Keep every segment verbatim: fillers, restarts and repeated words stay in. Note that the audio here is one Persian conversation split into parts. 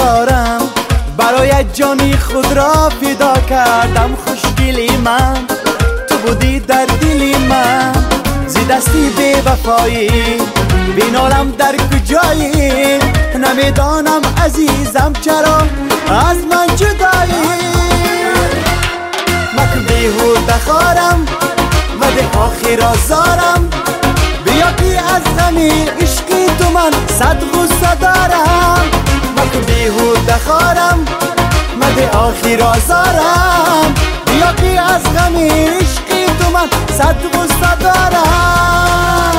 دارم، برای جانی خود را فدا کردم. خوشگلی من تو بودی در دلی من، زی دستی بی وفایی بینالم در کجایی. نمیدانم عزیزم چرا از من جدایی. مکن بیهوده خارم و ده آخر آزارم، بیا که از غمی عشقی تو من صد غصه دارم. مکن بیهوده خارم و ده آخر آزارم، بیا که از غمی عشقی تو من صد غصه دارم.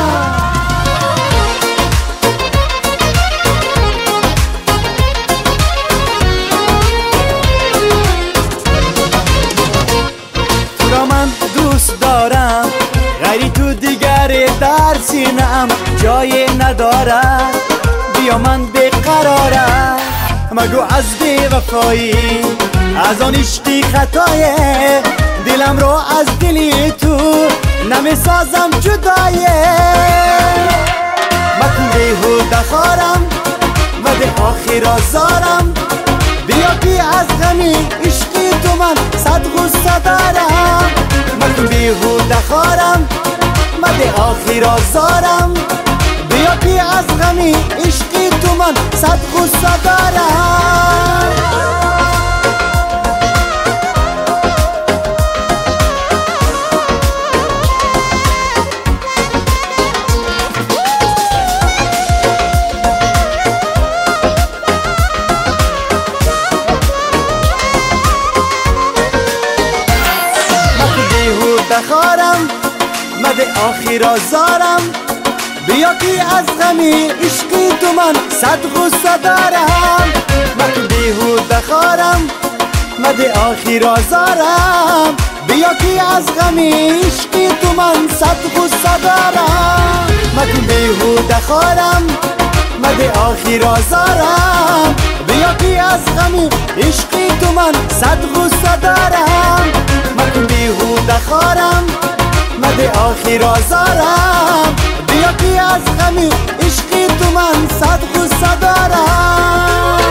تو را من دوست دارم، غیری تو دیگر در سینه‌ام جای ندارد. بیا من بیقرارم، مگو از بی وفایی از آن عشقی خطایه. دلم رو از دلی تو نمی سازم جدایه. مکن بیهوده خارم و ده آخر آزارم، بیا که از غمی عشقی تو من صد غصه دارم. مکن بیهوده خارم و ده آخر آزارم، بیا که از غمی عشقی تو من صد غصه دارم. خارم مده آخر آزارم، بیا که از غمی عشقی تو من صد غصه دارم. مکن بیهوده خارم مده آخر آزارم، بیا که از غمی عشقی تو من صد غصه دارم. مکن بیهوده خارم مده آخر آزارم، بیا که از غمی عشقی تو من صد غصه دارم. مکن بیهوده خارم مده آخر آزارم، بیا که از غمی عشقی تو من صد غصه دارم.